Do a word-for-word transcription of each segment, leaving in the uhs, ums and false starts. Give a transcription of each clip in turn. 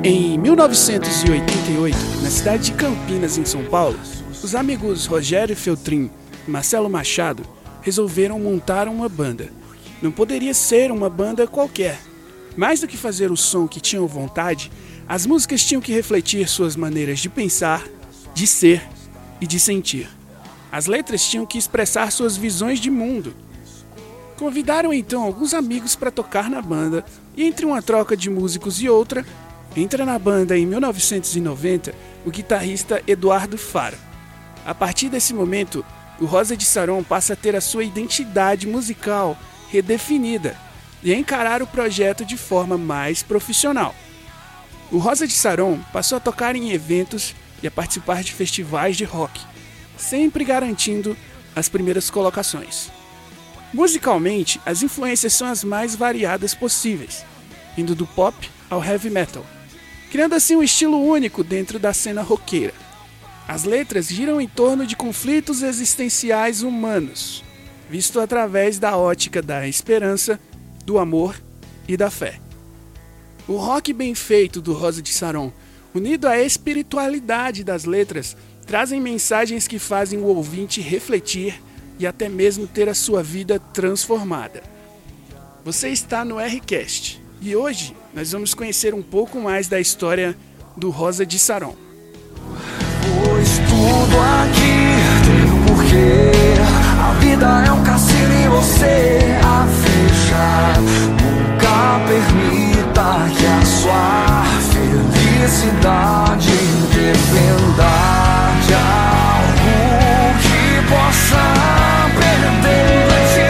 Em mil novecentos e oitenta e oito, na cidade de Campinas, em São Paulo, os amigos Rogério Feltrin e Marcelo Machado resolveram montar uma banda. Não poderia ser uma banda qualquer. Mais do que fazer o som que tinham vontade, as músicas tinham que refletir suas maneiras de pensar, de ser e de sentir. As letras tinham que expressar suas visões de mundo. Convidaram então alguns amigos para tocar na banda e entre uma troca de músicos e outra, entra na banda em mil novecentos e noventa o guitarrista Eduardo Faro. A partir desse momento, o Rosa de Saron passa a ter a sua identidade musical redefinida e a encarar o projeto de forma mais profissional. O Rosa de Saron passou a tocar em eventos e a participar de festivais de rock, sempre garantindo as primeiras colocações. Musicalmente, as influências são as mais variadas possíveis, indo do pop ao heavy metal, criando assim um estilo único dentro da cena roqueira. As letras giram em torno de conflitos existenciais humanos, visto através da ótica da esperança, do amor e da fé. O rock bem feito do Rosa de Saron, unido à espiritualidade das letras, trazem mensagens que fazem o ouvinte refletir e até mesmo ter a sua vida transformada. Você está no R-Cast e hoje nós vamos conhecer um pouco mais da história do Rosa de Saron. Pois tudo aqui tem um porquê. A vida é um cassino e você a fechar. Nunca permita que a sua felicidade dependa de algo que possa perder.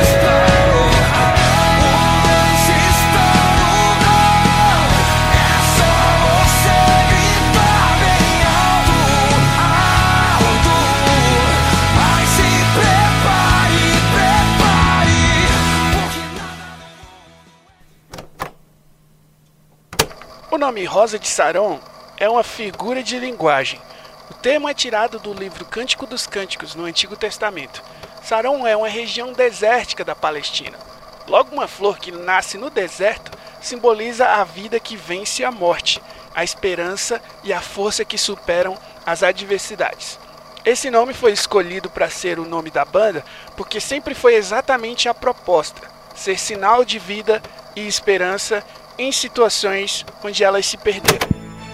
O nome Rosa de Saron é uma figura de linguagem. O termo é tirado do livro Cântico dos Cânticos, no Antigo Testamento. Saron é uma região desértica da Palestina. Logo, uma flor que nasce no deserto simboliza a vida que vence a morte, a esperança e a força que superam as adversidades. Esse nome foi escolhido para ser o nome da banda porque sempre foi exatamente a proposta: ser sinal de vida e esperança em situações onde elas se perderam.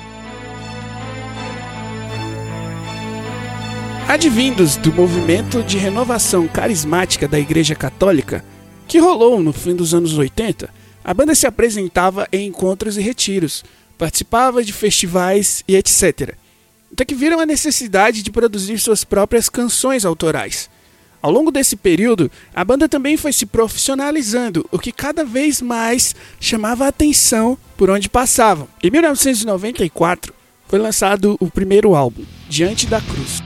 Advindos do movimento de renovação carismática da Igreja Católica, que rolou no fim dos anos oitenta, a banda se apresentava em encontros e retiros, participava de festivais e etcétera. Até que viram a necessidade de produzir suas próprias canções autorais. Ao longo desse período, a banda também foi se profissionalizando, o que cada vez mais chamava a atenção por onde passavam. Em mil novecentos e noventa e quatro, foi lançado o primeiro álbum, Diante da Cruz.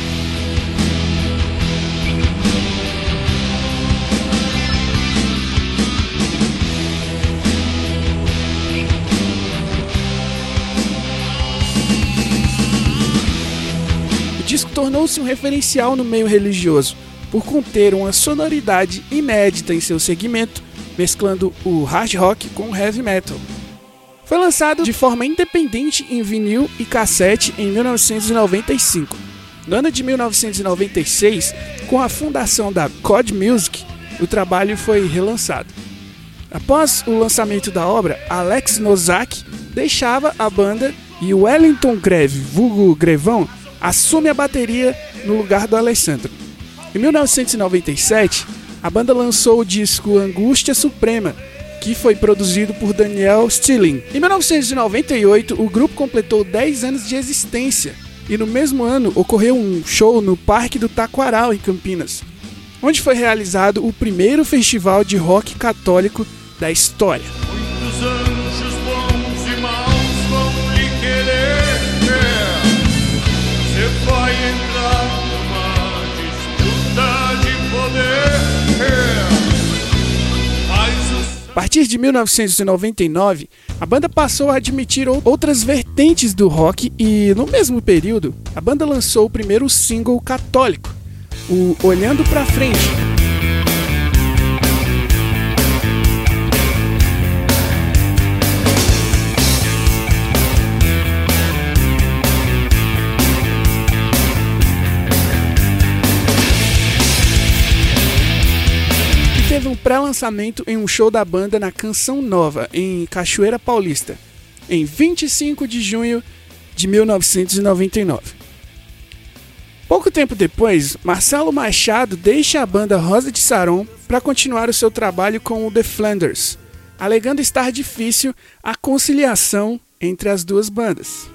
O disco tornou-se um referencial no meio religioso, por conter uma sonoridade inédita em seu segmento, mesclando o hard rock com o heavy metal. Foi lançado de forma independente em vinil e cassete em mil novecentos e noventa e cinco. No ano de mil novecentos e noventa e seis, com a fundação da Cod Music, o trabalho foi relançado. Após o lançamento da obra, Alex Nozak deixava a banda e o Wellington Greve, vulgo Grevão, assume a bateria no lugar do Alessandro. Em mil novecentos e noventa e sete, a banda lançou o disco Angústia Suprema, que foi produzido por Daniel Stilling. Em mil novecentos e noventa e oito, o grupo completou dez anos de existência e no mesmo ano ocorreu um show no Parque do Taquaral, em Campinas, onde foi realizado o primeiro festival de rock católico da história. Muitos anjos bons e maus vão lhe querer, você vai entrar de poder. A partir de mil novecentos e noventa e nove, a banda passou a admitir outras vertentes do rock e, no mesmo período, a banda lançou o primeiro single católico, o Olhando Pra Frente. pré-lançamento em um show da banda na Canção Nova, em Cachoeira Paulista, em vinte e cinco de junho de mil novecentos e noventa e nove. Pouco tempo depois, Marcelo Machado deixa a banda Rosa de Saron para continuar o seu trabalho com o The Flanders, alegando estar difícil a conciliação entre as duas bandas.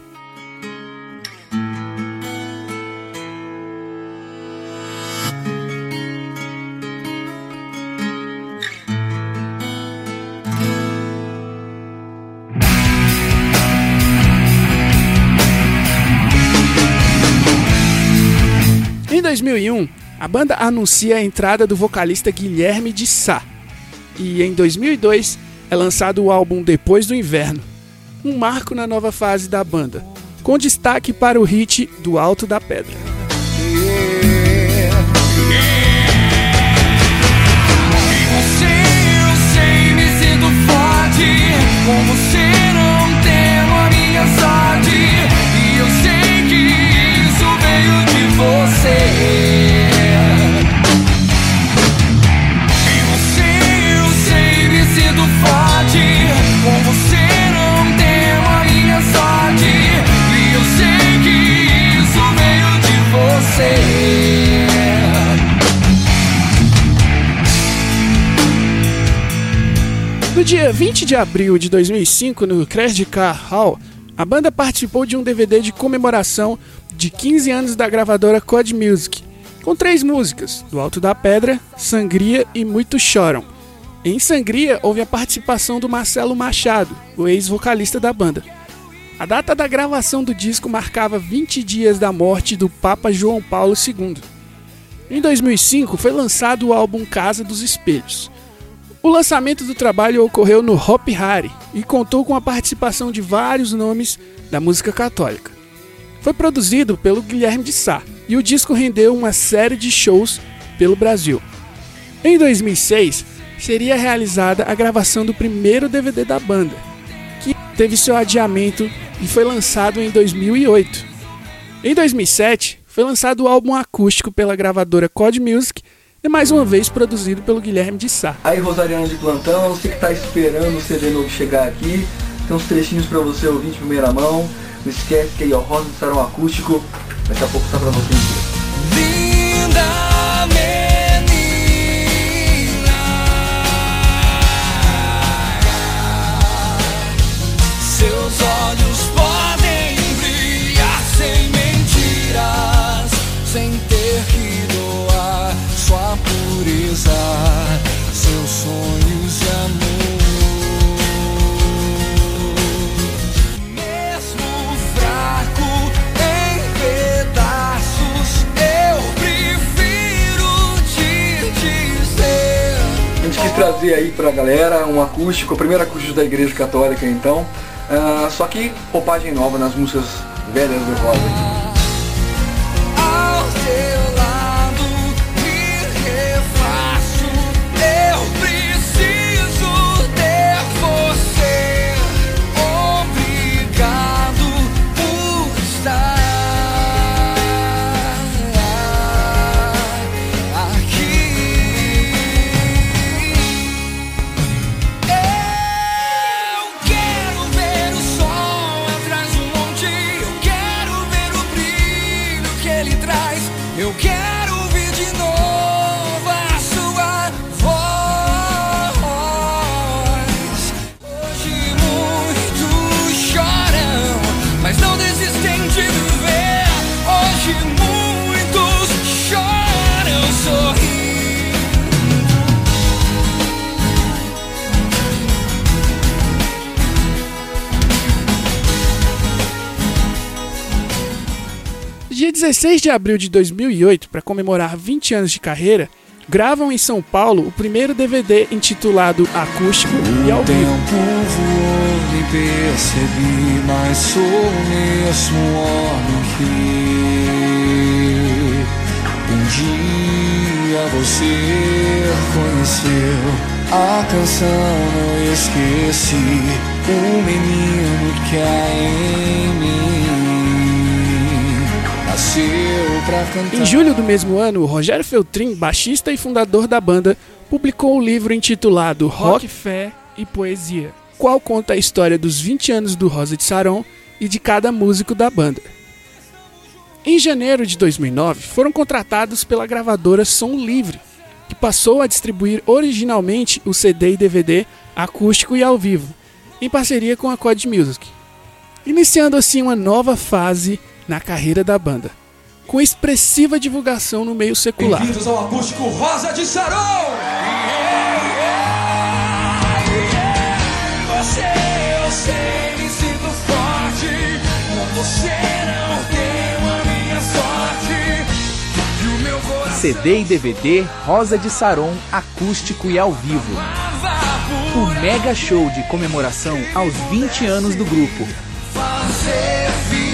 Em dois mil e um, a banda anuncia a entrada do vocalista Guilherme de Sá, e em dois mil e dois é lançado o álbum Depois do Inverno, um marco na nova fase da banda, com destaque para o hit Do Alto da Pedra. Com você não tenho a minha sorte, e eu sei que isso veio de você. Em você eu sei, me sinto forte. Com você não tenho a minha sorte, e eu sei que isso veio de você. No dia vinte de abril de dois mil e cinco, no Credit Card Hall, a banda participou de um D V D de comemoração de quinze anos da gravadora Code Music, com três músicas, Do Alto da Pedra, Sangria e Muito Choram. Em Sangria, houve a participação do Marcelo Machado, o ex-vocalista da banda. A data da gravação do disco marcava vinte dias da morte do Papa João Paulo segundo. Em dois mil e cinco, foi lançado o álbum Casa dos Espelhos. O lançamento do trabalho ocorreu no Hopi Hari e contou com a participação de vários nomes da música católica. Foi produzido pelo Guilherme de Sá e o disco rendeu uma série de shows pelo Brasil. Em dois mil e seis, seria realizada a gravação do primeiro D V D da banda, que teve seu adiamento e foi lançado em dois mil e oito. Em dois mil e sete, foi lançado o álbum acústico pela gravadora Code Music e mais uma vez produzido pelo Guilherme de Sá. Aí, Rosariano de plantão, você que tá esperando o C D novo chegar aqui, tem uns trechinhos pra você ouvir de primeira mão. Não esquece que aí, ó, Rosa de Saron acústico, daqui a pouco tá pra você inteiro. Linda menina, seus olhos podem brilhar sem mentiras, sem ter que doar sua pureza, seus sonhos de amor. Mesmo fraco em pedaços, eu prefiro te dizer. A gente quis trazer aí pra galera um acústico, o primeiro acústico da Igreja Católica, então. Uh, só que roupagem nova nas músicas velhas do Rosa. Ao teu lado me refaço, eu preciso ter você. Obrigado por estar aqui. Eu quero ver o sol atrás do monte, eu quero ver o brilho que ele traz, eu quero ouvir de novo a sua voz. Hoje muitos choram, mas não desistem de viver. Hoje muitos choram, sorrir. No dia dezesseis de abril de dois mil e oito, para comemorar vinte anos de carreira, gravam em São Paulo o primeiro D V D intitulado Acústico e ao O vivo. tempo voou, me percebi, mas sou o mesmo homem que um dia você conheceu. A canção não esqueci, o menino que há em mim nasceu pra cantar. Em julho do mesmo ano, o Rogério Feltrin, baixista e fundador da banda, publicou um livro intitulado Rock, Fé e Poesia, qual conta a história dos vinte anos do Rosa de Saron e de cada músico da banda. Em janeiro de dois mil e nove, foram contratados pela gravadora Som Livre, que passou a distribuir originalmente o C D e D V D acústico e ao vivo, em parceria com a Code Music, iniciando assim uma nova fase na carreira da banda, com expressiva divulgação no meio secular. Bem-vindos ao acústico Rosa de Saron! Yeah, yeah, yeah. Você, eu sei, me sinto forte. Com você não tenho a minha sorte. E o meu coração... C D e D V D Rosa de Saron acústico e ao vivo. O mega show de comemoração aos vinte anos do grupo. Fazer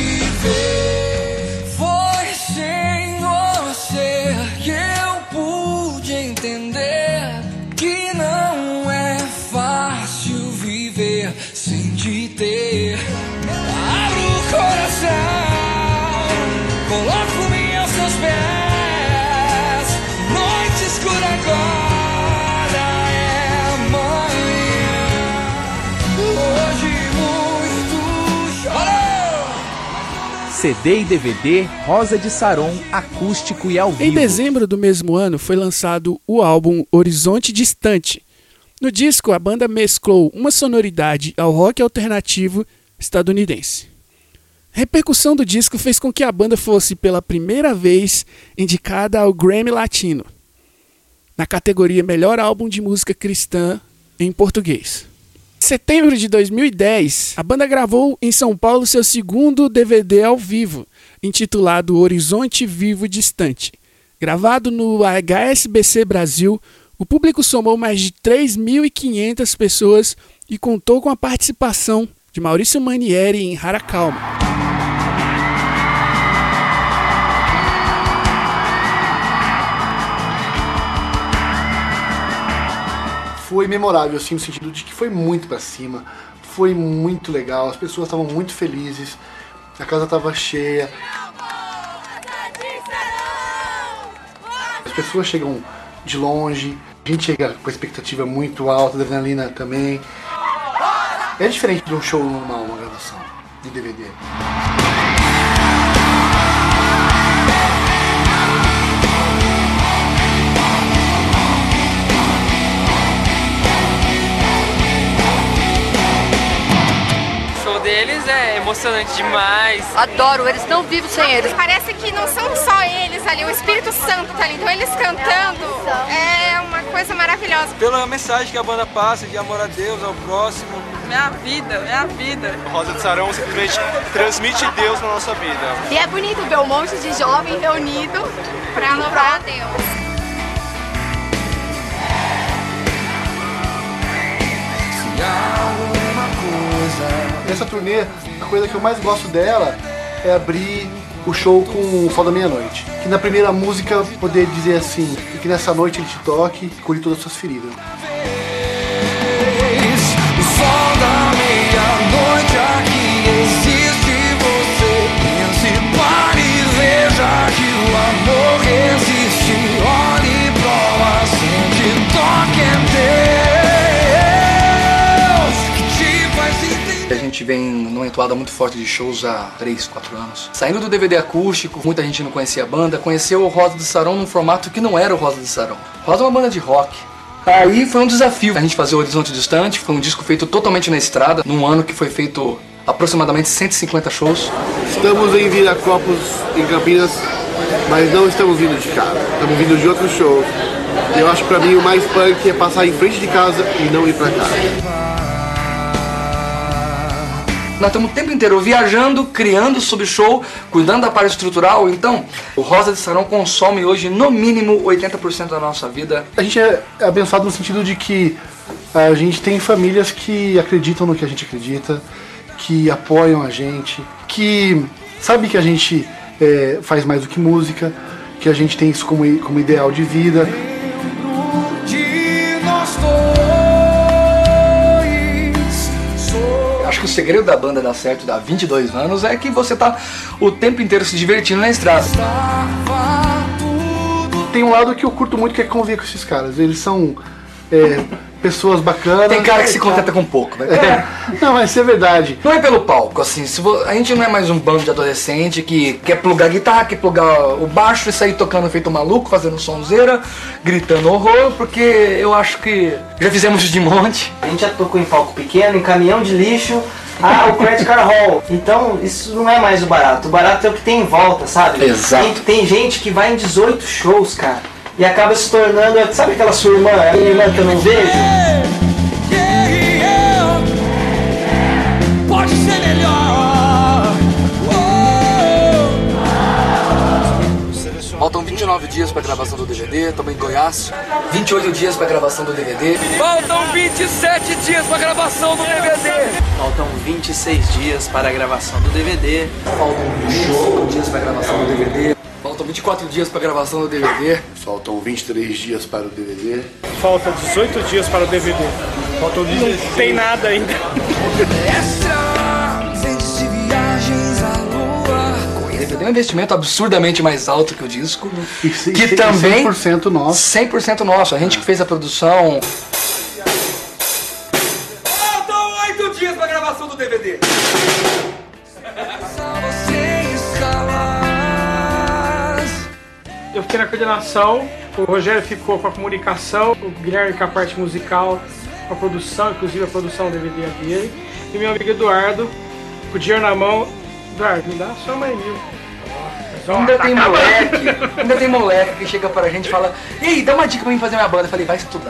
viver. Foi sem você que eu pude entender que não é fácil viver sem te ter. Abro o coração, coloco-me aos seus pés. Noite escura agora é amanhã. Hoje muito chorou. C D e D V D Rosa de Saron acústico e ao vivo. Em dezembro do mesmo ano foi lançado o álbum Horizonte Distante. No disco, a banda mesclou uma sonoridade ao rock alternativo estadunidense. A repercussão do disco fez com que a banda fosse pela primeira vez indicada ao Grammy Latino, na categoria Melhor Álbum de Música Cristã em português. Em setembro de dois mil e dez, a banda gravou em São Paulo seu segundo D V D ao vivo, intitulado Horizonte Vivo Distante. Gravado no H S B C Brasil, o público somou mais de três mil e quinhentas pessoas e contou com a participação de Maurício Manieri em Rara Calma. Foi memorável, assim, no sentido de que foi muito pra cima, foi muito legal, as pessoas estavam muito felizes, a casa estava cheia. As pessoas chegam de longe, a gente chega com a expectativa muito alta, adrenalina também. É diferente de um show normal, uma gravação de D V D. Deles é emocionante demais. Adoro, eles não vivem sem eles. Parece que não são só eles ali, o Espírito Santo tá ali. Então eles cantando é uma coisa maravilhosa. Pela mensagem que a banda passa de amor a Deus, ao próximo. Minha vida, minha vida. O Rosa de Saron simplesmente transmite Deus na nossa vida. E é bonito ver um monte de jovem reunido pra louvar a Deus. Essa turnê, a coisa que eu mais gosto dela é abrir o show com o Sol da Meia-Noite. Que na primeira música poder dizer assim, e que nessa noite ele te toque e cure todas as suas feridas. O sol da meia-noite aqui existe, você pense, pare e veja que o amor existe. Olhe, prova, sente, toque em Deus. A gente vem numa entoada muito forte de shows há três, quatro anos. Saindo do D V D acústico, muita gente não conhecia a banda, conheceu o Rosa de Saron num formato que não era o Rosa de Saron. Rosa é uma banda de rock. Aí foi um desafio a gente fazer o Horizonte Distante, foi um disco feito totalmente na estrada, num ano que foi feito aproximadamente cento e cinquenta shows. Estamos em Viracopos, em Campinas, mas não estamos vindo de casa, estamos vindo de outros shows. Eu acho que pra mim o mais punk é passar em frente de casa e não ir pra casa. Nós estamos o tempo inteiro viajando, criando sobre show, cuidando da parte estrutural. Então, o Rosa de Saron consome hoje no mínimo oitenta por cento da nossa vida. A gente é abençoado no sentido de que a gente tem famílias que acreditam no que a gente acredita, que apoiam a gente, que sabem que a gente é, faz mais do que música, que a gente tem isso como, como ideal de vida. De nós dois. Acho que o segredo da banda dar certo há vinte e dois anos é que você tá o tempo inteiro se divertindo na estrada. tem um lado que eu curto muito, que é conviver com esses caras. Eles são é, pessoas bacanas. Tem cara que se contenta com pouco, né? É. Não, mas isso é verdade. Não é pelo palco, assim, se vo... a gente não é mais um bando de adolescente que quer plugar guitarra, quer plugar o baixo e sair tocando feito maluco, fazendo sonzeira, gritando horror, porque eu acho que já fizemos isso de monte. A gente já tocou em palco pequeno, em caminhão de lixo, ah, o Credit Car Hall. Então, isso não é mais o barato. O barato é o que tem em volta, sabe? Exato. Tem, tem gente que vai em dezoito shows, cara, e acaba se tornando, sabe aquela sua irmã, a minha irmã que eu não vejo? Pode ser melhor. Faltam vinte e nove dias pra gravação do D V D, estamos em Goiás. vinte e oito dias pra gravação do D V D. Faltam vinte e sete dias pra gravação do D V D. Faltam vinte e seis dias para a gravação do D V D. Faltam vinte e cinco dias pra gravação do D V D. Faltam vinte e quatro dias para a gravação do D V D. Faltam vinte e três dias para o D V D. Faltam dezoito dias para o D V D. Faltam dezesseis. Não tem nada ainda. O D V D é um investimento absurdamente mais alto que o disco. E se, que e também cem por cento nosso. cem por cento nosso. A gente que fez a produção. Faltam oito dias para a gravação do D V D. Eu fiquei na coordenação, o Rogério ficou com a comunicação, o Guilherme com a parte musical, com a produção, inclusive a produção do D V D dele, e meu amigo Eduardo, com o dinheiro na mão. Eduardo, me dá só mais mil. Ainda tem moleque, ainda tem moleque que chega pra gente e fala: e aí, dá uma dica pra mim fazer minha banda. Eu falei: vai estudar.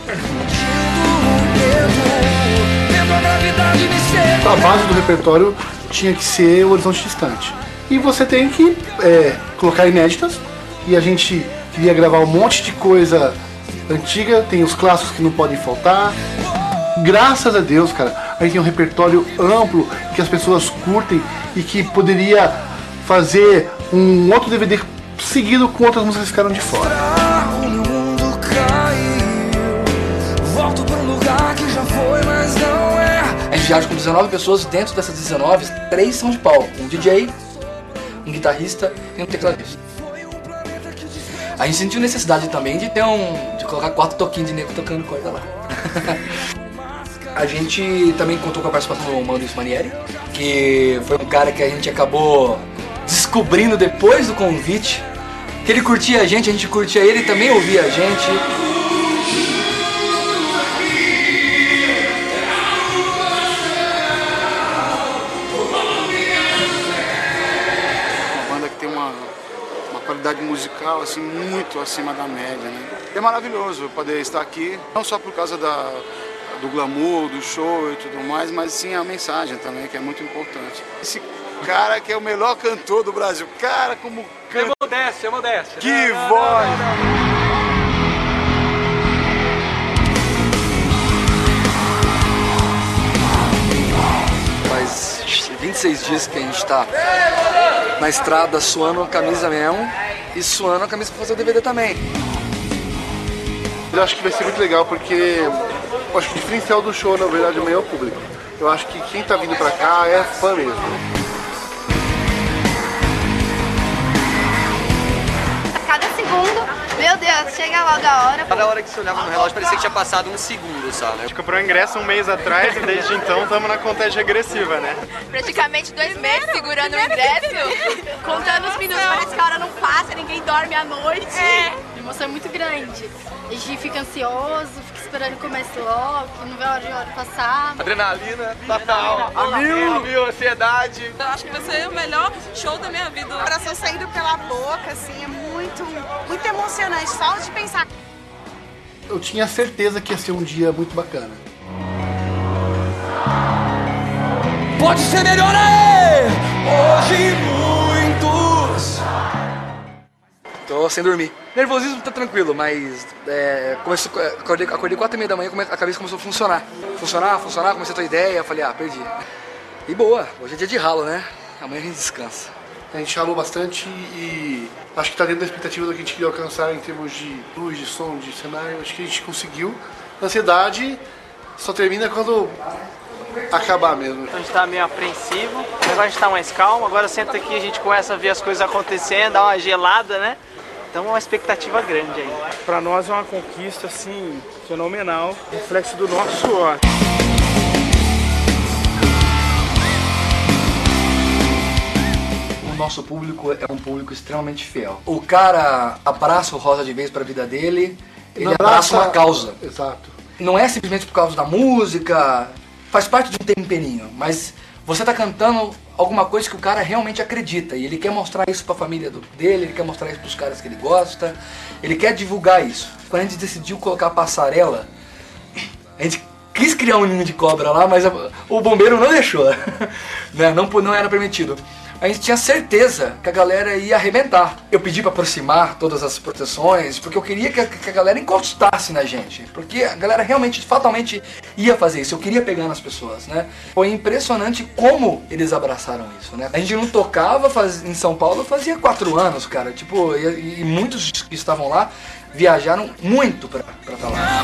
A base do repertório tinha que ser o Horizonte Distante. E você tem que é, colocar inéditas. E a gente queria gravar um monte de coisa antiga, tem os clássicos que não podem faltar. Graças a Deus, cara, a gente tem um repertório amplo que as pessoas curtem e que poderia fazer um outro D V D seguido com outras músicas que ficaram de fora. O meu mundo caiu. Volto pra um lugar que já foi, mas não é. A gente viaja com dezenove pessoas, dentro dessas dezenove, três são de palco. Um D J, um guitarrista e um tecladista. A gente sentiu necessidade também de ter um. de colocar quatro toquinhos de nego tocando coisa lá. A gente também contou com a participação do Mano Manieri, que foi um cara que a gente acabou descobrindo depois do convite, que ele curtia a gente, a gente curtia ele, também ouvia a gente. Uma banda que tem uma, uma qualidade musical assim muito acima da média, né? É maravilhoso poder estar aqui, não só por causa da do glamour, do show e tudo mais, mas sim a mensagem também, que é muito importante. Esse cara que é o melhor cantor do Brasil, cara, como canta... É modéstia, é modéstia. Que não, voz! Não, não, não. Faz vinte e seis dias que a gente tá na estrada suando a camisa mesmo e suando a camisa pra fazer o D V D também. Eu acho que vai ser muito legal porque eu acho que o diferencial do show, na verdade, é o público. Eu acho que quem tá vindo pra cá é fã mesmo. Cada segundo, meu Deus, chega logo a hora. Cada hora que você olhava no relógio parecia que tinha passado um segundo, sabe? A gente comprou o ingresso um mês atrás e desde então estamos na contagem regressiva, né? Praticamente dois meses segurando o ingresso, contando os minutos, parece que a hora não passa, ninguém dorme à noite. É. A emoção é muito grande. A gente fica ansioso, fica esperando o começo logo, não vê a hora de hora passar. Adrenalina, total, a mil, a mil, ansiedade. Eu acho que vai ser o melhor show da minha vida. O coração saindo pela boca, assim, é muito, muito emocionante, só de pensar. Eu tinha certeza que ia ser um dia muito bacana. Pode ser melhor aí! Hoje muitos. Tô sem dormir. Nervosismo tá tranquilo, mas é, comecei, acordei, acordei quatro e meia da manhã, a cabeça começou a funcionar. Funcionar, funcionar, comecei a ter ideia, falei, ah, perdi. E boa, hoje é dia de ralo, né? Amanhã a gente descansa. A gente ralou bastante e acho que tá dentro da expectativa do que a gente queria alcançar em termos de luz, de som, de cenário. Acho que a gente conseguiu. A ansiedade só termina quando acabar mesmo. A gente tá meio apreensivo, agora a gente tá mais calmo, agora senta aqui, a gente começa a ver as coisas acontecendo, dá uma gelada, né? Então é uma expectativa grande aí. Para nós é uma conquista assim fenomenal, reflexo do nosso suor. O nosso público é um público extremamente fiel. O cara abraça o Rosa de Vez para a vida dele, ele Não abraça abraça- uma causa. Exato. Não é simplesmente por causa da música, faz parte de um temperinho, mas você tá cantando alguma coisa que o cara realmente acredita e ele quer mostrar isso pra família do- dele, ele quer mostrar isso pros caras que ele gosta, ele quer divulgar isso. Quando a gente decidiu colocar a passarela, a gente quis criar um ninho de cobra lá, mas a- o bombeiro não deixou, né? não, não era permitido. A gente tinha certeza que a galera ia arrebentar. Eu pedi pra aproximar todas as proteções, porque eu queria que a, que a galera encostasse na gente. Porque a galera realmente, fatalmente ia fazer isso. Eu queria pegar nas pessoas, né? Foi impressionante como eles abraçaram isso, né? A gente não tocava faz, em São Paulo fazia quatro anos, cara. Tipo, e, e muitos que estavam lá viajaram muito pra estar lá.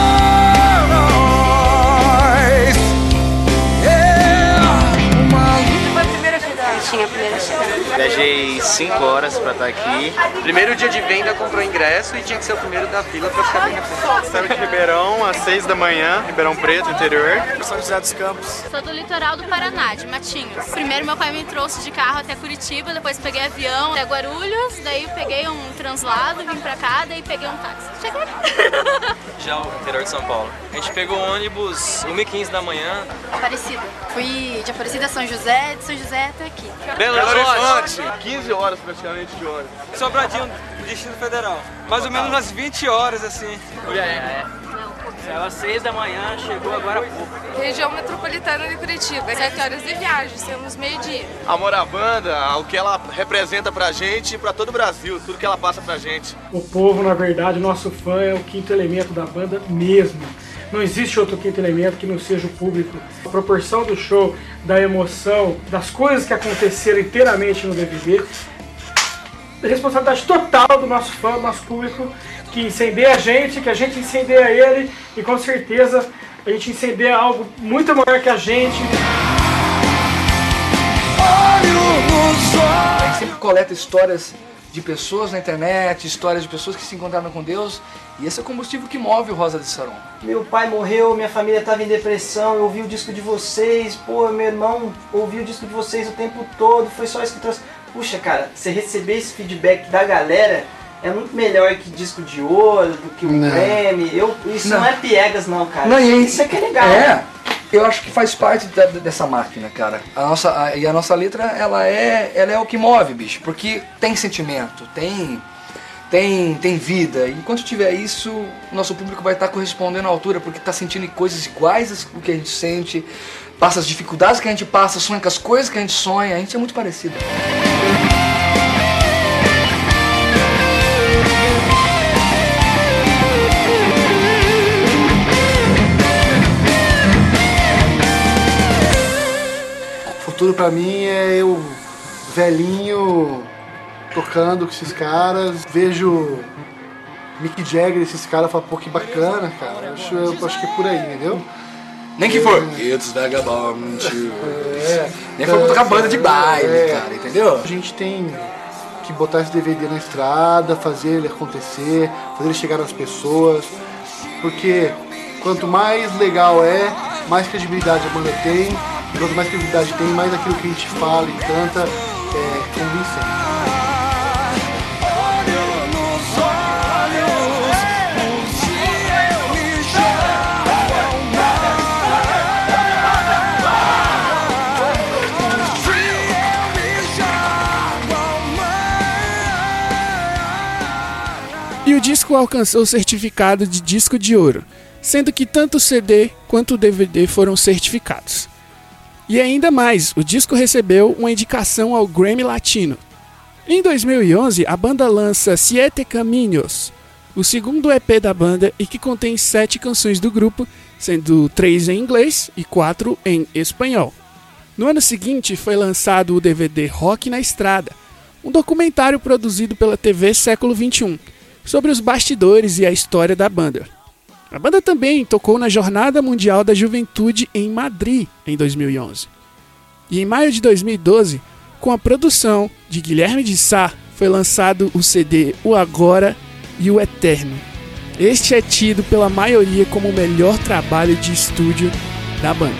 Tinha a primeira chance. Viajei cinco horas pra estar aqui. Primeiro dia de venda, comprou ingresso e tinha que ser o primeiro da fila pra ficar bem na frente. Saiu de Ribeirão às seis da manhã, Ribeirão Preto, interior. São José dos Campos. Sou do litoral do Paraná, de Matinhos. Primeiro meu pai me trouxe de carro até Curitiba, depois peguei avião até Guarulhos, daí eu peguei um translado, vim pra cá, daí peguei um táxi. Cheguei aqui. Já o interior de São Paulo. A gente pegou o ônibus uma e quinze da manhã. Aparecida. Fui de Aparecida a São José, de São José até aqui. Belo Horizonte. quinze horas praticamente de ônibus. Sobradinho, Distrito Federal. Mais ou menos umas vinte horas assim. Olha aí, é. Saiu às seis da manhã, chegou agora há pouco. Região metropolitana de Curitiba, sete horas de viagem, temos meio-dia. Amor à banda, o que ela representa pra gente e pra todo o Brasil, tudo que ela passa pra gente. O povo, na verdade, o nosso fã é o quinto elemento da banda mesmo. Não existe outro quinto elemento que não seja o público. A proporção do show, da emoção, das coisas que aconteceram inteiramente no D V D, responsabilidade total do nosso fã, do nosso público, que incendeia a gente, que a gente incendeia ele, e com certeza a gente incendeia algo muito maior que a gente. A gente sempre coleta histórias de pessoas na internet, histórias de pessoas que se encontraram com Deus, e esse é o combustível que move o Rosa de Saron. Meu pai morreu, minha família estava em depressão, eu ouvi o disco de vocês, pô, meu irmão ouviu o disco de vocês o tempo todo, foi só isso que trouxe. Puxa, cara, você receber esse feedback da galera é muito melhor que disco de ouro, do que o Grammy. Eu, isso não. não é piegas não, cara. Não, e, isso é que é legal. É, eu acho que faz parte da, dessa máquina, cara. A nossa, a, e a nossa letra, ela é, ela é o que move, bicho, porque tem sentimento, tem... Tem, tem vida, e enquanto tiver isso, o nosso público vai estar correspondendo à altura, porque está sentindo coisas iguais ao que a gente sente, passa as dificuldades que a gente passa, sonha com as coisas que a gente sonha, a gente é muito parecido. O futuro pra mim é eu velhinho tocando com esses caras, vejo Mick Jagger, esses caras, falo, pô, que bacana, cara. Eu acho, eu acho que é por aí, entendeu? Nem que for. It's vagabond. É. Nem for pra tocar banda de baile, é, cara, entendeu? A gente tem que botar esse D V D na estrada, fazer ele acontecer, fazer ele chegar nas pessoas, porque quanto mais legal é, mais credibilidade a banda tem, e quanto mais credibilidade tem, mais aquilo que a gente fala e canta é convincente. E o disco alcançou o certificado de disco de ouro, sendo que tanto o C D quanto o D V D foram certificados. E ainda mais, o disco recebeu uma indicação ao Grammy Latino. Em dois mil e onze, a banda lança Siete Caminos, o segundo E P da banda e que contém sete canções do grupo, sendo três em inglês e quatro em espanhol. No ano seguinte foi lançado o D V D Rock na Estrada, um documentário produzido pela T V Século vinte e um, sobre os bastidores e a história da banda. A banda também tocou na Jornada Mundial da Juventude em Madrid em dois mil e onze. E em maio de dois mil e doze, com a produção de Guilherme de Sá, foi lançado o C D O Agora e o Eterno. Este é tido pela maioria como o melhor trabalho de estúdio da banda.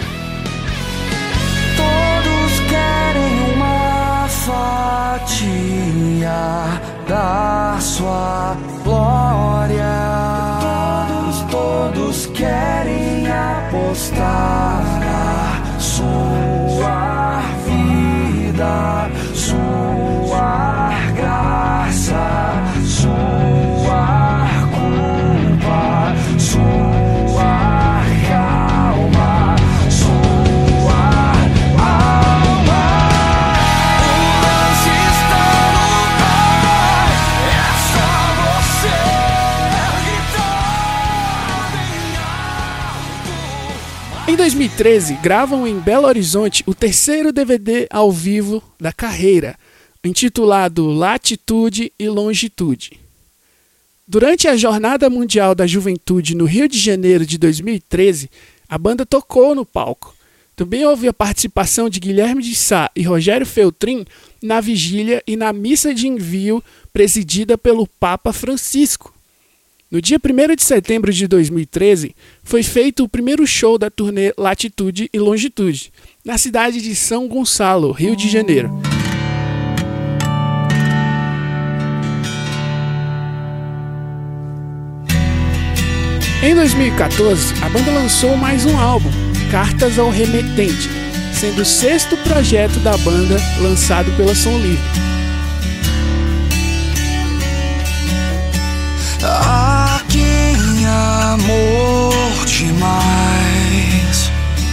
Todos querem uma fatia da sua glória. Todos, todos querem apostar a sua vida, sua graça, sua culpa, sua calma, sua alma. O lance está no ar, é só você gritar. Em dois mil e treze, gravam em Belo Horizonte o terceiro D V D ao vivo da carreira, intitulado Latitude e Longitude. Durante a Jornada Mundial da Juventude no Rio de Janeiro de dois mil e treze, a banda tocou no palco. Também houve a participação de Guilherme de Sá e Rogério Feltrin na vigília e na missa de envio presidida pelo Papa Francisco. No dia primeiro de setembro de dois mil e treze, foi feito o primeiro show da turnê Latitude e Longitude, na cidade de São Gonçalo, Rio de Janeiro. Em dois mil e quatorze, a banda lançou mais um álbum, Cartas ao Remetente, sendo o sexto projeto da banda lançado pela Som Livre. A quem amor demais,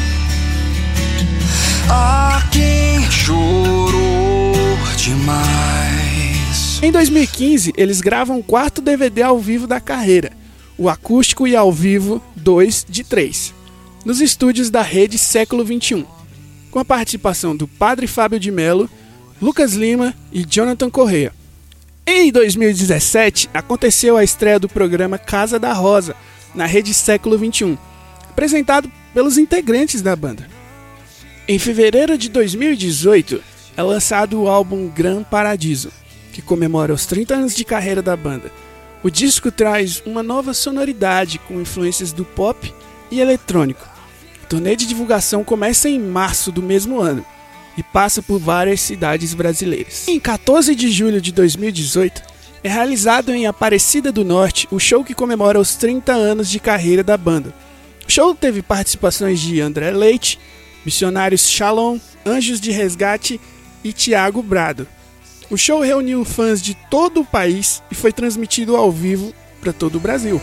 a quem chorou demais. Em dois mil e quinze, eles gravam o quarto D V D ao vivo da carreira, o Acústico e ao Vivo dois de três, nos estúdios da Rede Século vinte e um, com a participação do Padre Fábio de Mello, Lucas Lima e Jonathan Corrêa. Em dois mil e dezessete, aconteceu a estreia do programa Casa da Rosa, na Rede Século vinte e um, apresentado pelos integrantes da banda. Em fevereiro de dois mil e dezoito, é lançado o álbum Gran Paradiso, que comemora os trinta anos de carreira da banda. O disco traz uma nova sonoridade com influências do pop e eletrônico. A turnê de divulgação começa em março do mesmo ano e passa por várias cidades brasileiras. Em quatorze de julho de dois mil e dezoito, é realizado em Aparecida do Norte o show que comemora os trinta anos de carreira da banda. O show teve participações de André Leite, Missionários Shalom, Anjos de Resgate e Thiago Brado. O show reuniu fãs de todo o país e foi transmitido ao vivo para todo o Brasil.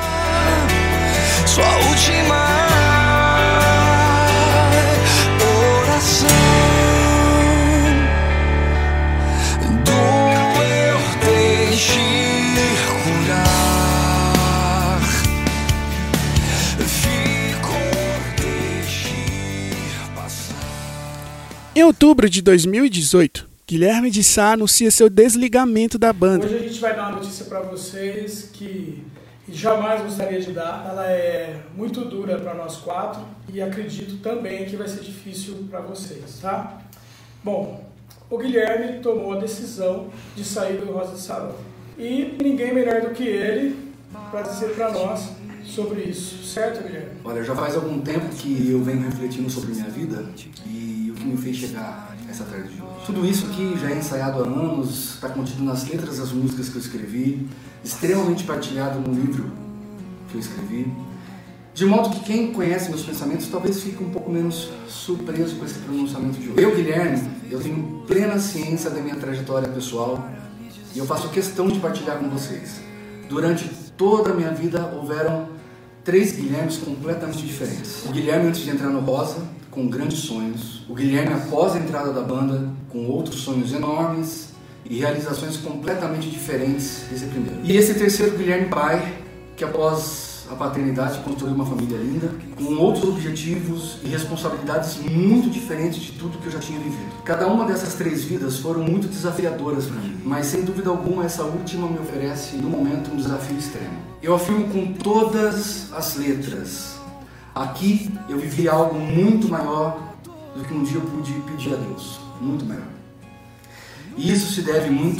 Sua última oração, doeu, deixe curar, ficou, deixe passar. Em outubro de dois mil e dezoito, Guilherme de Sá anuncia seu desligamento da banda. Hoje a gente vai dar uma notícia para vocês que jamais gostaria de dar. Ela é muito dura para nós quatro e acredito também que vai ser difícil para vocês, tá? Bom, o Guilherme tomou a decisão de sair do Rosa de Saron. E ninguém melhor do que ele para dizer para nós sobre isso, certo, Guilherme? Olha, já faz algum tempo que eu venho refletindo sobre minha vida e o que me fez chegar essa tarde de hoje. Tudo isso aqui já é ensaiado há anos, está contido nas letras das músicas que eu escrevi, extremamente partilhado no livro que eu escrevi, de modo que quem conhece meus pensamentos talvez fique um pouco menos surpreso com esse pronunciamento de hoje. Eu, Guilherme, eu tenho plena ciência da minha trajetória pessoal e eu faço questão de partilhar com vocês. Durante toda a minha vida houveram três Guilhermes completamente diferentes. O Guilherme antes de entrar no Rosa, com grandes sonhos. O Guilherme após a entrada da banda, com outros sonhos enormes e realizações completamente diferentes desse primeiro. E esse terceiro Guilherme pai, que após a paternidade construiu uma família linda, com outros objetivos e responsabilidades muito diferentes de tudo que eu já tinha vivido. Cada uma dessas três vidas foram muito desafiadoras para mim, mas sem dúvida alguma essa última me oferece no momento um desafio extremo. Eu afirmo com todas as letras: aqui eu vivi algo muito maior do que um dia eu pude pedir a Deus, muito maior. E isso se deve muito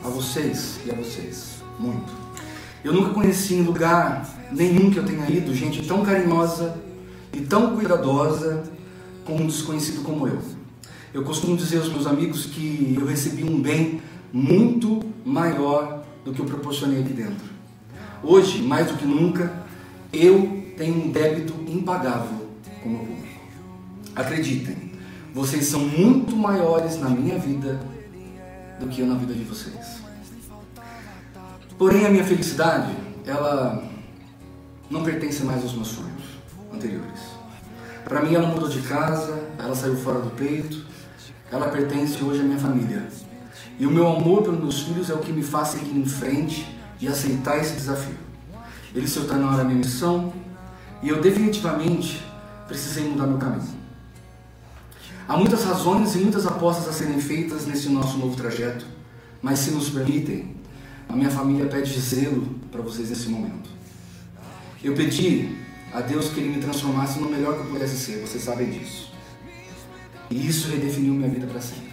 a vocês e a vocês, muito. Eu nunca conheci em lugar nenhum que eu tenha ido gente tão carinhosa e tão cuidadosa com um desconhecido como eu. Eu costumo dizer aos meus amigos que eu recebi um bem muito maior do que eu proporcionei aqui dentro. Hoje, mais do que nunca, eu tenho um débito impagável com o meu público. Acreditem, vocês são muito maiores na minha vida do que eu na vida de vocês. Porém, a minha felicidade, ela não pertence mais aos meus sonhos anteriores. Para mim, ela mudou de casa, ela saiu fora do peito, ela pertence hoje à minha família. E o meu amor pelos meus filhos é o que me faz seguir em frente e aceitar esse desafio. Eles se tornaram a minha missão e eu definitivamente precisei mudar meu caminho. Há muitas razões e muitas apostas a serem feitas nesse nosso novo trajeto, mas se nos permitem, a minha família pede zelo para vocês nesse momento. Eu pedi a Deus que Ele me transformasse no melhor que eu pudesse ser, vocês sabem disso. E isso redefiniu minha vida para sempre.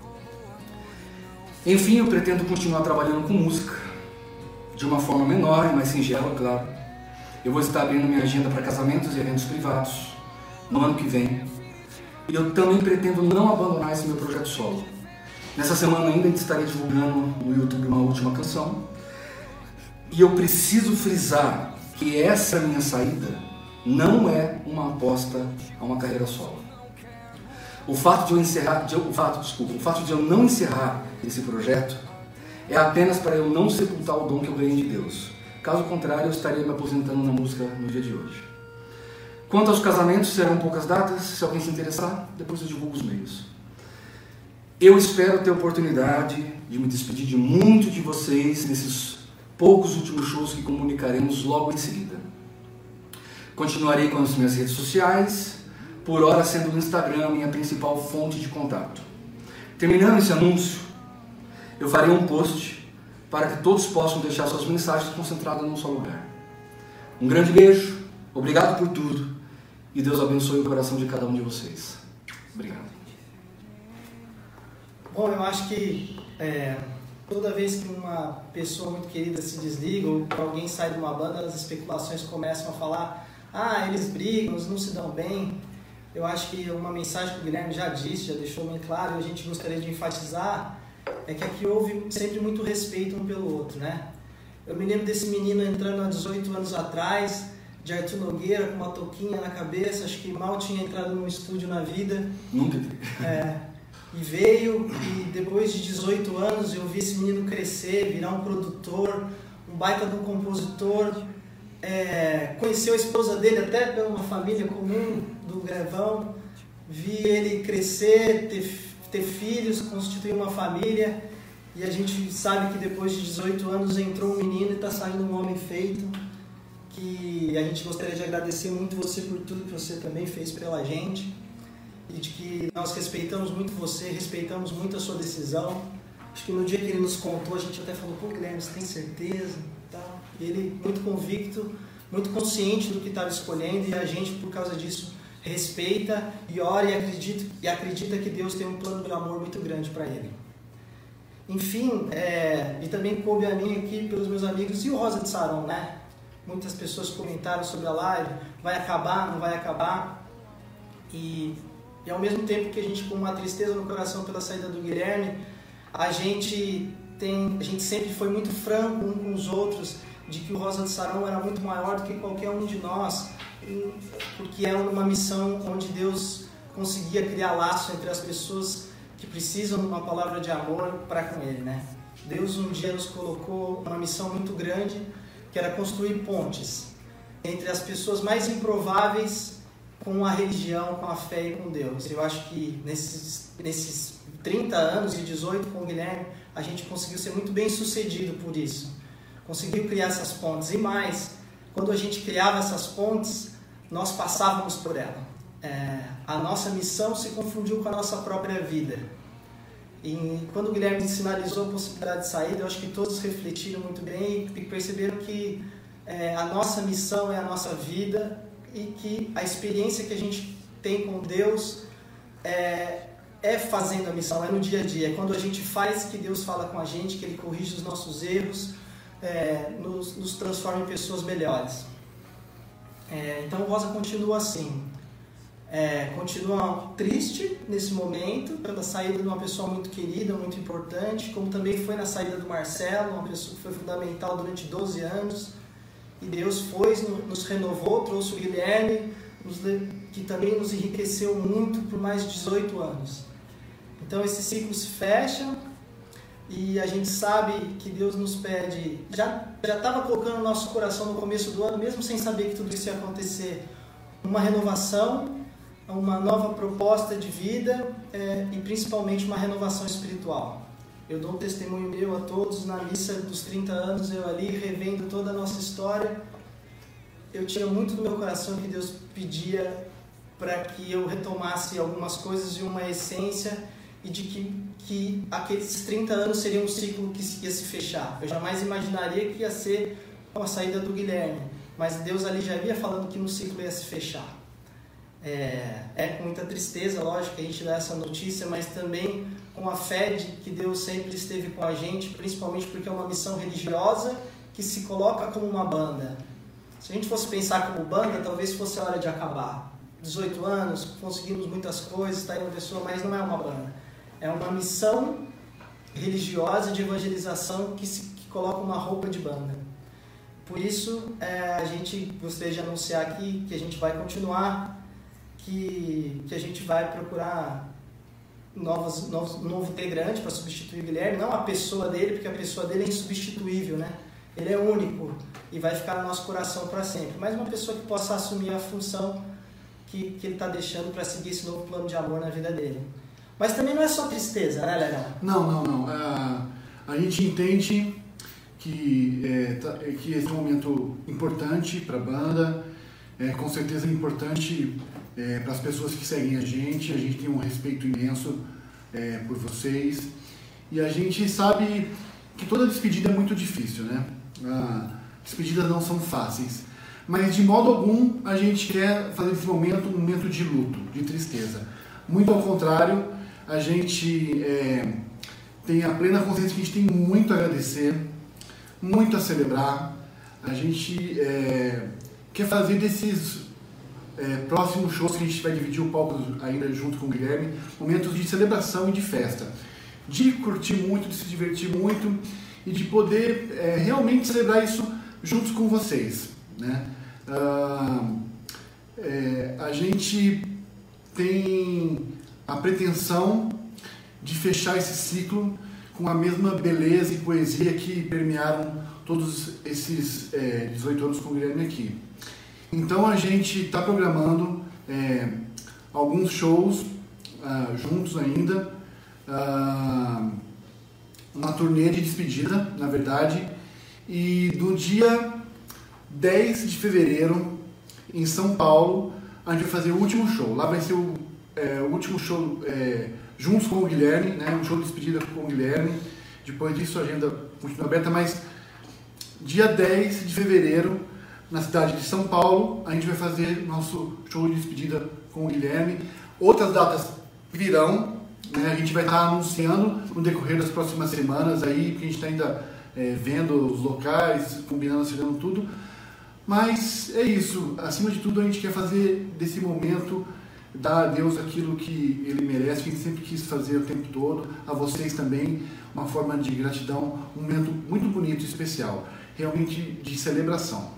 Enfim, eu pretendo continuar trabalhando com música, de uma forma menor e mais singela, claro. Eu vou estar abrindo minha agenda para casamentos e eventos privados no ano que vem. E eu também pretendo não abandonar esse meu projeto solo. Nessa semana ainda estarei divulgando no YouTube uma última canção. E eu preciso frisar que essa minha saída não é uma aposta a uma carreira solo. O fato de eu encerrar, de eu, o fato, desculpa, o fato de eu não encerrar esse projeto é apenas para eu não sepultar o dom que eu ganhei de Deus. Caso contrário, eu estaria me aposentando na música no dia de hoje. Quanto aos casamentos, serão poucas datas. Se alguém se interessar, depois eu divulgo os meios. Eu espero ter a oportunidade de me despedir de muito de vocês nesses poucos últimos shows que comunicaremos logo em seguida. Continuarei com as minhas redes sociais, por hora sendo o Instagram a minha principal fonte de contato. Terminando esse anúncio, eu farei um post para que todos possam deixar suas mensagens concentradas num só lugar. Um grande beijo, obrigado por tudo e Deus abençoe o coração de cada um de vocês. Obrigado. Bom, eu acho que é, toda vez que uma pessoa muito querida se desliga ou alguém sai de uma banda, as especulações começam a falar: ah, eles brigam, eles não se dão bem. Eu acho que uma mensagem que o Guilherme já disse, já deixou bem claro, e a gente gostaria de enfatizar, é que aqui houve sempre muito respeito um pelo outro, né? Eu me lembro desse menino entrando há dezoito anos atrás, de Arthur Nogueira, com uma touquinha na cabeça, acho que mal tinha entrado num estúdio na vida. Nunca. É, e veio, e depois de dezoito anos eu vi esse menino crescer, virar um produtor, um baita de um compositor, é, conheceu a esposa dele até pela uma família comum do Grevão, vi ele crescer, ter, ter filhos, constituir uma família, e a gente sabe que depois de dezoito anos entrou um menino e está saindo um homem feito, que a gente gostaria de agradecer muito você por tudo que você também fez pela gente, e de que nós respeitamos muito você, respeitamos muito a sua decisão. Acho que no dia que ele nos contou, a gente até falou: pô, Guilherme, você tem certeza? Tal. E ele muito convicto, muito consciente do que estava escolhendo, e a gente, por causa disso, respeita e ora e acredita, e acredita que Deus tem um plano de amor muito grande para ele. Enfim, é, e também coube a mim aqui pelos meus amigos, e o Rosa de Saron, né? Muitas pessoas comentaram sobre a live, vai acabar, não vai acabar, e, e ao mesmo tempo que a gente, com uma tristeza no coração pela saída do Guilherme, a gente, tem, a gente sempre foi muito franco um com os outros, de que o Rosa de Saron era muito maior do que qualquer um de nós, porque é uma missão onde Deus conseguia criar laço entre as pessoas que precisam de uma palavra de amor para com Ele, né? Deus um dia nos colocou uma missão muito grande, que era construir pontes entre as pessoas mais improváveis com a religião, com a fé e com Deus. Eu acho que nesses, nesses trinta anos e dezoito com o Guilherme, a gente conseguiu ser muito bem sucedido por isso. Conseguiu criar essas pontes. E mais, quando a gente criava essas pontes, nós passávamos por ela. É, a nossa missão se confundiu com a nossa própria vida. E quando o Guilherme sinalizou a possibilidade de saída, eu acho que todos refletiram muito bem e perceberam que é, a nossa missão é a nossa vida, e que a experiência que a gente tem com Deus é, é fazendo a missão, é no dia a dia, é quando a gente faz que Deus fala com a gente, que Ele corrige os nossos erros, é, nos, nos transforma em pessoas melhores. É, então Rosa continua assim, é, continua triste nesse momento, pela saída de uma pessoa muito querida, muito importante, como também foi na saída do Marcelo, uma pessoa que foi fundamental durante doze anos, e Deus foi, nos renovou, trouxe o Guilherme, nos, que também nos enriqueceu muito por mais de dezoito anos. Então esse ciclo se fecha e a gente sabe que Deus nos pede, já já estava colocando no nosso coração no começo do ano, mesmo sem saber que tudo isso ia acontecer, uma renovação, uma nova proposta de vida é, e principalmente uma renovação espiritual. Eu dou um testemunho meu a todos na missa dos trinta anos, eu ali revendo toda a nossa história. Eu tinha muito no meu coração que Deus pedia para que eu retomasse algumas coisas e uma essência e de que, que aqueles trinta anos seriam um ciclo que ia se fechar. Eu jamais imaginaria que ia ser a saída do Guilherme, mas Deus ali já ia falando que um ciclo ia se fechar. É, é com muita tristeza, lógico, que a gente dá essa notícia, mas também com a fé de que Deus sempre esteve com a gente, principalmente porque é uma missão religiosa que se coloca como uma banda. Se a gente fosse pensar como banda, talvez fosse a hora de acabar. dezoito anos, conseguimos muitas coisas, está aí uma pessoa, mas não é uma banda. É uma missão religiosa de evangelização que, se, que coloca uma roupa de banda. Por isso, é, a gente gostaria de anunciar aqui que a gente vai continuar, que, que a gente vai procurar novos, novos, um novo integrante para substituir o Guilherme, não a pessoa dele, porque a pessoa dele é insubstituível, né? Ele é único e vai ficar no nosso coração para sempre, mas uma pessoa que possa assumir a função que, que ele está deixando para seguir esse novo plano de amor na vida dele. Mas também não é só tristeza, né, Legal? Não, não, não. A, a gente entende que, é, tá, que esse é um momento importante para a banda, é, com certeza é importante é, para as pessoas que seguem a gente, a gente tem um respeito imenso é, por vocês, e a gente sabe que toda despedida é muito difícil, né? Ah, despedidas não são fáceis, mas de modo algum a gente quer fazer desse momento um momento de luto, de tristeza. Muito ao contrário, a gente é, tem a plena consciência que a gente tem muito a agradecer, muito a celebrar. A gente é, quer fazer desses é, próximos shows que a gente vai dividir o palco ainda junto com o Guilherme, momentos de celebração e de festa, de curtir muito, de se divertir muito e de poder é, realmente celebrar isso juntos com vocês, né? Ah, é, a gente tem a pretensão de fechar esse ciclo com a mesma beleza e poesia que permearam todos esses é, dezoito anos com o Guilherme aqui. Então a gente está programando é, alguns shows ah, juntos ainda, ah, uma turnê de despedida, na verdade, e no dia dez de fevereiro, em São Paulo, a gente vai fazer o último show. Lá vai ser o, é, o último show é, juntos com o Guilherme, né? Um show de despedida com o Guilherme. Depois disso a agenda continua aberta, mas dia dez de fevereiro, na cidade de São Paulo, a gente vai fazer nosso show de despedida com o Guilherme. Outras datas virão, né? A gente vai estar anunciando no decorrer das próximas semanas aí, porque a gente está ainda é, vendo os locais, combinando, acertando tudo. Mas é isso, acima de tudo a gente quer fazer desse momento, dar a Deus aquilo que Ele merece, que Ele sempre quis fazer o tempo todo, a vocês também, uma forma de gratidão, um momento muito bonito e especial, realmente de celebração.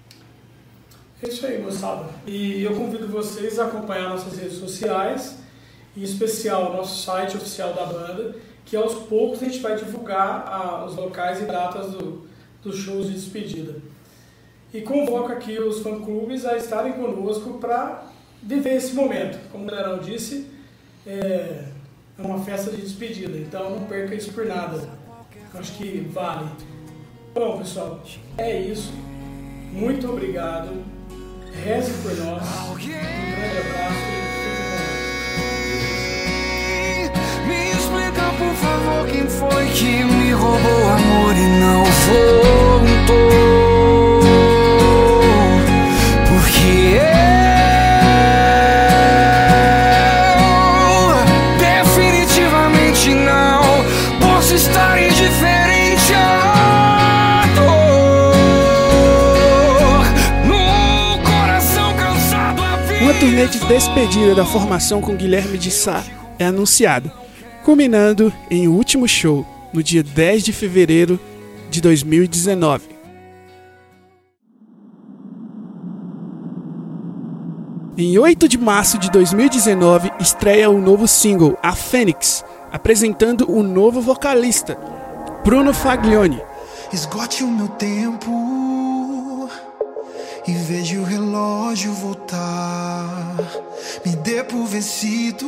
É isso aí, moçada. E eu convido vocês a acompanhar nossas redes sociais, em especial o nosso site oficial da banda, que aos poucos a gente vai divulgar a, os locais e datas do, dos shows de despedida. E convoco aqui os fã-clubes a estarem conosco para viver esse momento. Como o Lerão disse, é uma festa de despedida, então não perca isso por nada. Acho que vale. Bom, pessoal, é isso. Muito obrigado. Reze por nós. Um grande abraço e fique com Deus. Me explica, por favor, quem foi que me roubou amor e não voltou. Porque eu turnê de despedida da formação com Guilherme de Sá é anunciado, culminando em o último show, no dia dez de fevereiro de dois mil e dezenove. Em oito de março de dois mil e dezenove, estreia o novo single, A Fênix, apresentando o novo vocalista, Bruno Faglione. Esgote o meu tempo e veja o relógio voltar. Me dê por vencido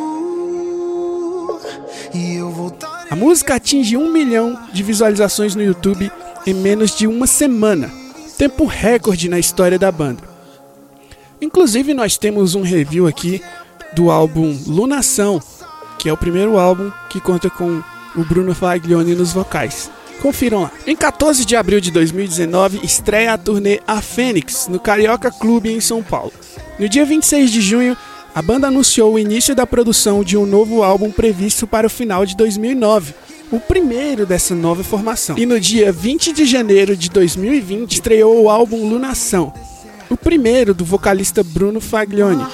e eu voltarei. A música atinge um milhão de visualizações no YouTube em menos de uma semana, tempo recorde na história da banda. Inclusive nós temos um review aqui do álbum Lunação, que é o primeiro álbum que conta com o Bruno Faglione nos vocais. Confiram lá. Em quatorze de abril de dois mil e dezenove, estreia a turnê A Fênix, no Carioca Clube em São Paulo. No dia vinte e seis de junho, a banda anunciou o início da produção de um novo álbum previsto para o final de dois mil e nove, o primeiro dessa nova formação. E no dia vinte de janeiro de dois mil e vinte, estreou o álbum Lunação, o primeiro do vocalista Bruno Faglione.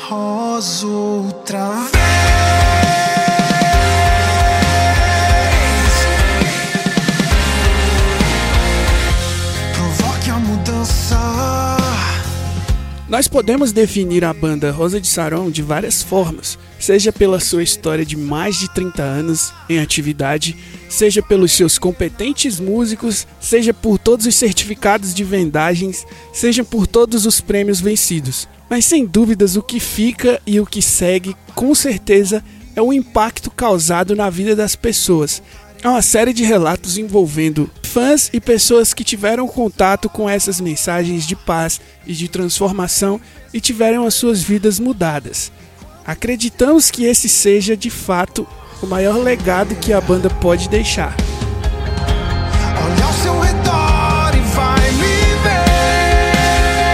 Nós podemos definir a banda Rosa de Saron de várias formas, seja pela sua história de mais de trinta anos em atividade, seja pelos seus competentes músicos, seja por todos os certificados de vendagens, seja por todos os prêmios vencidos. Mas sem dúvidas o que fica e o que segue, com certeza, é o impacto causado na vida das pessoas. É uma série de relatos envolvendo fãs e pessoas que tiveram contato com essas mensagens de paz e de transformação e tiveram as suas vidas mudadas. Acreditamos que esse seja, de fato, o maior legado que a banda pode deixar. Olha ao seu redor e vai me ver.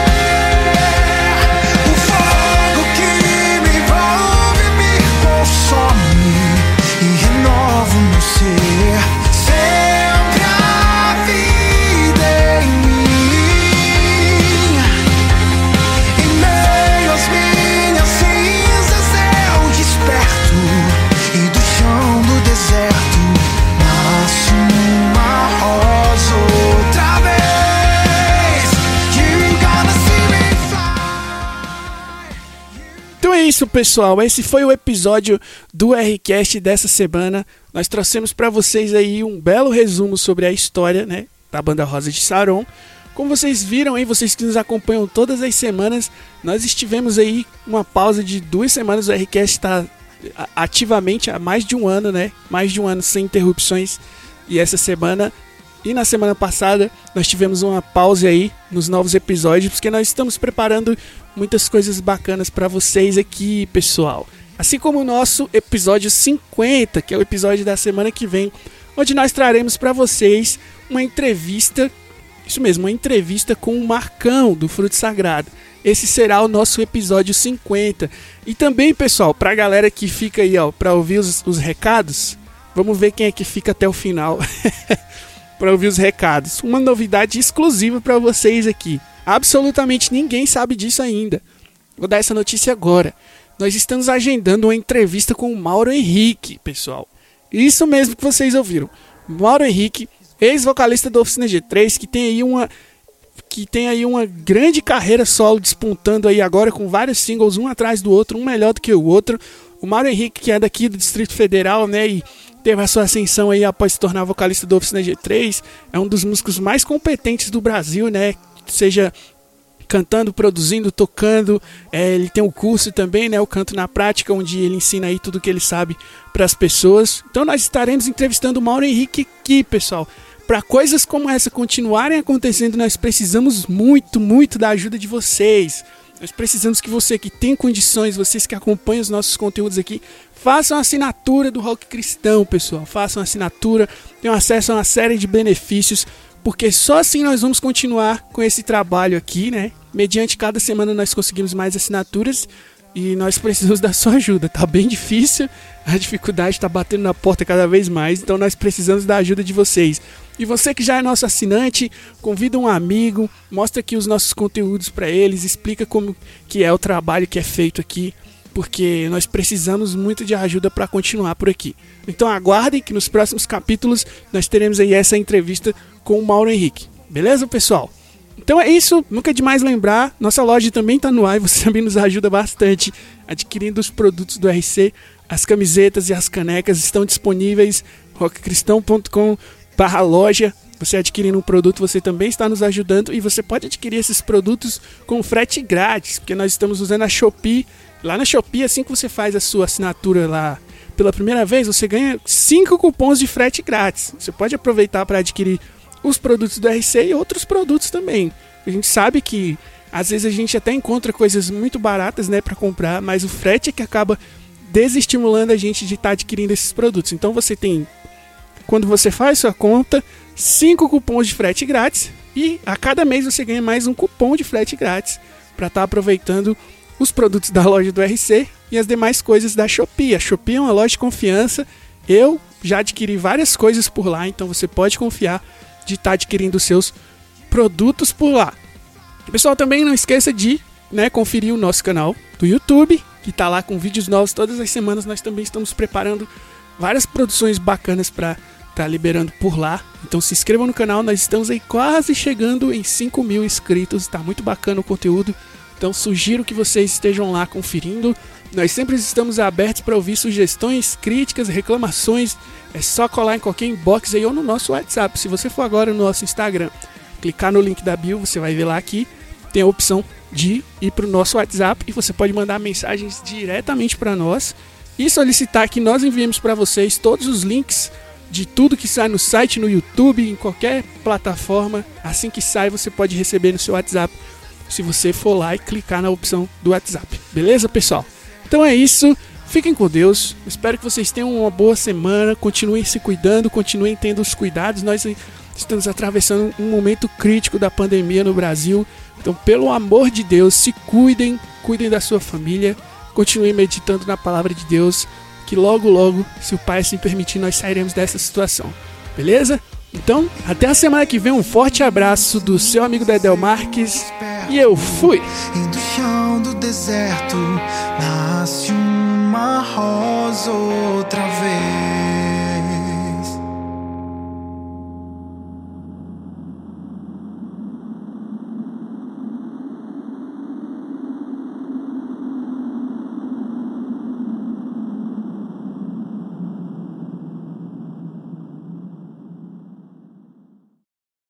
O fogo que me envolve me consome e renova o meu ser. Sempre a vida em mim. Em meio às minhas cinzas eu desperto e do chão do deserto nasce uma rosa outra vez. You gonna see me fly. Então é isso, pessoal, esse foi o episódio do R-Cast dessa semana. Nós trouxemos para vocês aí um belo resumo sobre a história, né, da banda Rosa de Saron. Como vocês viram aí, vocês que nos acompanham todas as semanas, nós estivemos aí uma pausa de duas semanas. O R-Cast está ativamente há mais de um ano, né, mais de um ano sem interrupções. E essa semana e na semana passada nós tivemos uma pausa aí nos novos episódios, porque nós estamos preparando muitas coisas bacanas para vocês aqui, pessoal. Assim como o nosso episódio cinquenta, que é o episódio da semana que vem, onde nós traremos para vocês uma entrevista, isso mesmo, uma entrevista com o Marcão, do Fruto Sagrado. Esse será o nosso episódio cinquenta. E também, pessoal, para a galera que fica aí, ó, para ouvir os, os recados, vamos ver quem é que fica até o final para ouvir os recados. Uma novidade exclusiva para vocês aqui. Absolutamente ninguém sabe disso ainda. Vou dar essa notícia agora. Nós estamos agendando uma entrevista com o Mauro Henrique, pessoal. Isso mesmo que vocês ouviram. Mauro Henrique, ex-vocalista da Oficina G três, que tem aí uma que tem aí uma grande carreira solo, despontando aí agora com vários singles, um atrás do outro, um melhor do que o outro. O Mauro Henrique, que é daqui do Distrito Federal, né, e teve a sua ascensão aí após se tornar vocalista da Oficina G três, é um dos músicos mais competentes do Brasil, né, seja cantando, produzindo, tocando. É, ele tem um curso também, né, o Canto na Prática, onde ele ensina aí tudo que ele sabe para as pessoas. Então nós estaremos entrevistando o Mauro Henrique aqui, pessoal. Para coisas como essa continuarem acontecendo, nós precisamos muito, muito da ajuda de vocês. Nós precisamos que você que tem condições, vocês que acompanham os nossos conteúdos aqui, façam a assinatura do Rock Cristão, pessoal. Façam a assinatura, tenham acesso a uma série de benefícios, porque só assim nós vamos continuar com esse trabalho aqui, né? Mediante cada semana nós conseguimos mais assinaturas e nós precisamos da sua ajuda. Tá bem difícil, a dificuldade está batendo na porta cada vez mais, então nós precisamos da ajuda de vocês. E você que já é nosso assinante, convida um amigo, mostra aqui os nossos conteúdos para eles, explica como que é o trabalho que é feito aqui, porque nós precisamos muito de ajuda para continuar por aqui. Então aguardem que nos próximos capítulos nós teremos aí essa entrevista com o Mauro Henrique. Beleza, pessoal? Então é isso, nunca é demais lembrar, nossa loja também está no ar e você também nos ajuda bastante adquirindo os produtos do R C. As camisetas e as canecas estão disponíveis, rock cristão ponto com barra loja. Você adquirindo um produto, você também está nos ajudando e você pode adquirir esses produtos com frete grátis, porque nós estamos usando a Shopee. Lá na Shopee, assim que você faz a sua assinatura lá pela primeira vez, você ganha cinco cupons de frete grátis. Você pode aproveitar para adquirir os produtos do R C e outros produtos também. A gente sabe que às vezes a gente até encontra coisas muito baratas, né, para comprar, mas o frete é que acaba desestimulando a gente de estar tá adquirindo esses produtos. Então você tem, quando você faz sua conta, cinco cupons de frete grátis e a cada mês você ganha mais um cupom de frete grátis para estar tá aproveitando os produtos da loja do R C e as demais coisas da Shopee. A Shopee é uma loja de confiança. Eu já adquiri várias coisas por lá, então você pode confiar de estar tá adquirindo seus produtos por lá. Pessoal, também não esqueça de, né, conferir o nosso canal do YouTube, que está lá com vídeos novos todas as semanas. Nós também estamos preparando várias produções bacanas para estar tá liberando por lá. Então se inscrevam no canal, nós estamos aí quase chegando em cinco mil inscritos, está muito bacana o conteúdo. Então sugiro que vocês estejam lá conferindo. Nós sempre estamos abertos para ouvir sugestões, críticas, reclamações. É só colar em qualquer inbox aí ou no nosso WhatsApp. Se você for agora no nosso Instagram, clicar no link da bio, você vai ver lá que tem a opção de ir para o nosso WhatsApp e você pode mandar mensagens diretamente para nós e solicitar que nós enviemos para vocês todos os links de tudo que sai no site, no YouTube, em qualquer plataforma. Assim que sai, você pode receber no seu WhatsApp se você for lá e clicar na opção do WhatsApp. Beleza, pessoal? Então é isso. Fiquem com Deus. Espero que vocês tenham uma boa semana. Continuem se cuidando, continuem tendo os cuidados. Nós estamos atravessando um momento crítico da pandemia no Brasil. Então, pelo amor de Deus, se cuidem, cuidem da sua família. Continuem meditando na palavra de Deus, que logo, logo, se o Pai assim permitir, nós sairemos dessa situação. Beleza? Então, até a semana que vem. Um forte abraço do seu amigo Dedel Marques. E eu fui! E do chão do deserto nasce uma rosa outra vez.